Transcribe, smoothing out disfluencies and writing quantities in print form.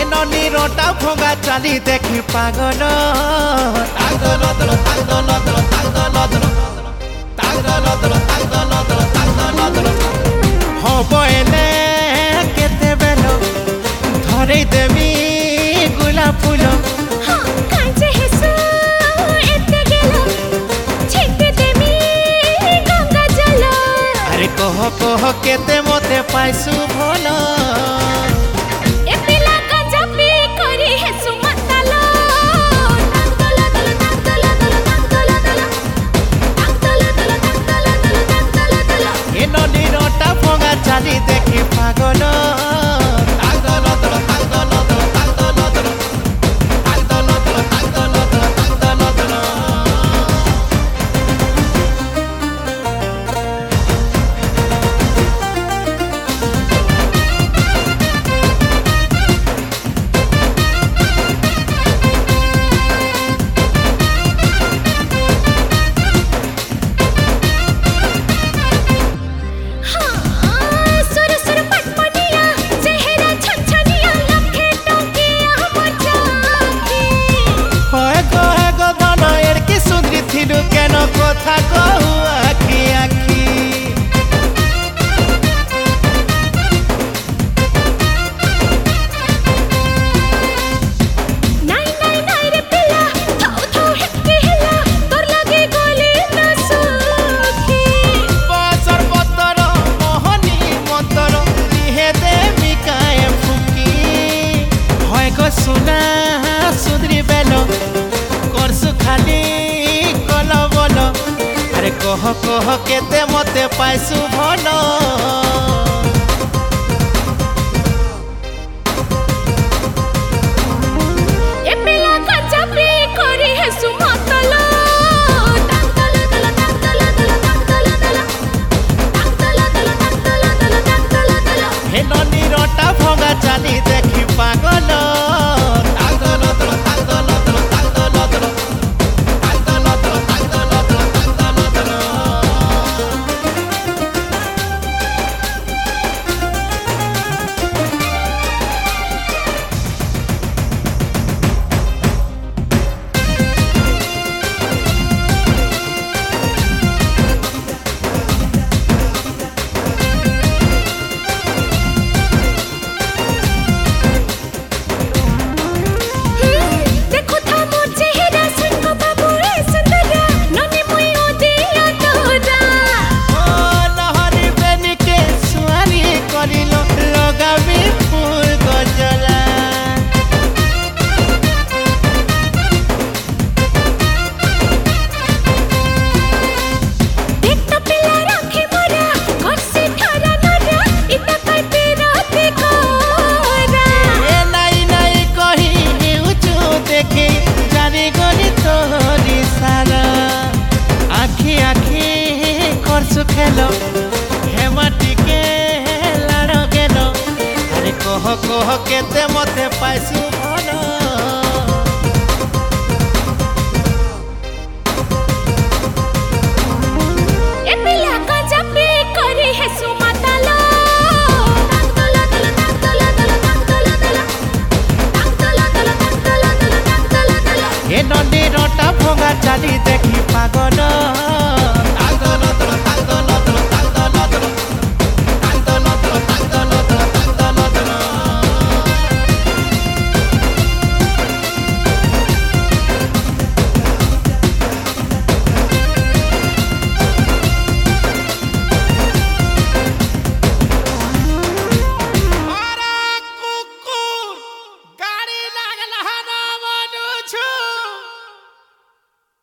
ननी रोटा भोगा चली देखी पागल हबले केते बेल धरे देवी गुला फूल अरे कह कह केते मते पाइसु भल ननी रोटा भोगा चली देखी पागल केन कथा कहू आखि आखि बसर बतर मोहनी मतर दिहे देवी काए फुकी হয় गो सुना सुधरी बेलो करसु खाली अरे कह कह केते मते पाइसु भल हे ननी रोटा भोगा चली देखी पागल खेलो हेमा टिके लाड़ गेलो अरे कह कह केते मते पाइसु